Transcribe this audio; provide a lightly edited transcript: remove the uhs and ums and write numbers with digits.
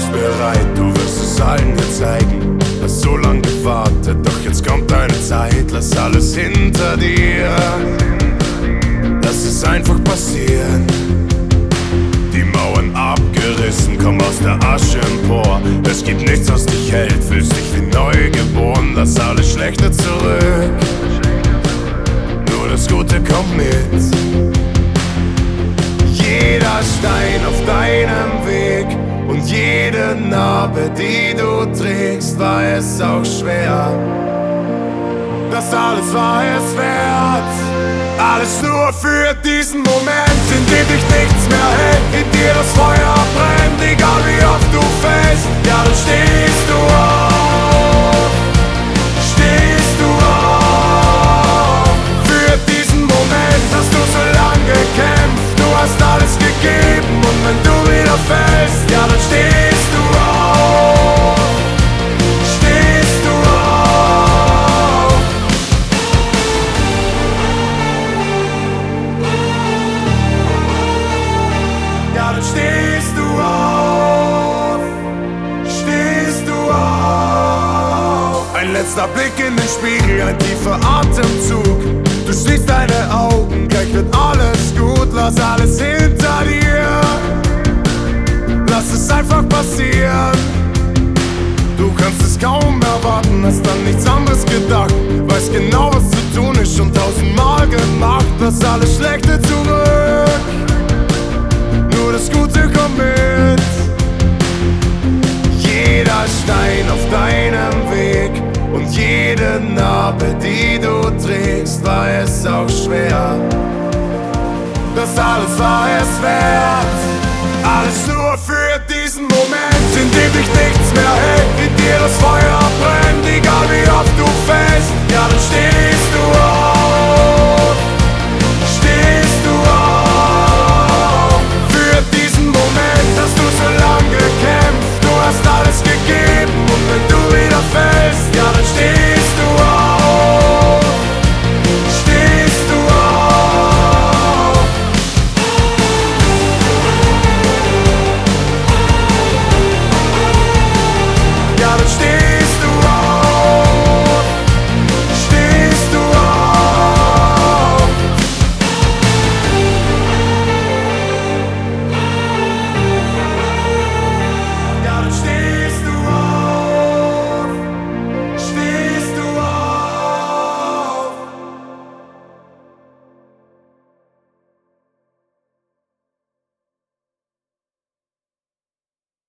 bist bereit, du wirst es allen hier zeigen. Hast so lang gewartet, doch jetzt kommt deine Zeit. Lass alles hinter dir, lass es einfach passieren. Die Mauern abgerissen, komm aus der Asche empor. Es gibt nichts, was dich hält, fühlst dich wie neu geboren. Lass alles Schlechte zurück, nur das Gute kommt mit. Jeder Stein auf deinem Weg und jede Narbe, die du trägst, war es auch schwer. Das alles war es wert. Alles nur für diesen Moment, in dem dich nichts mehr hält, in dir das Feuer brennt, egal wie oft du fällst. Ja, dann stehst du auf, stehst du auf. Für diesen Moment hast du so lange gekämpft, du hast alles gegeben und wenn du wieder fällst, ja, dann stehst du auf, stehst du auf. Ja, dann stehst du auf, stehst du auf. Ein letzter Blick in den Spiegel, ein tiefer Atemzug. Du schließt deine Augen, gleich wird alles gut. Lass alles hinter dir, lass es einfach passieren. Du kannst es kaum erwarten, hast an nichts anderes gedacht. Weißt genau, was zu tun ist, schon 1000-mal gemacht. Lass alles Schlechte zurück, nur das Gute kommt mit. Jeder Stein auf deinem Weg und jede Narbe, die du trägst, war es auch schwer. Das alles war es wert.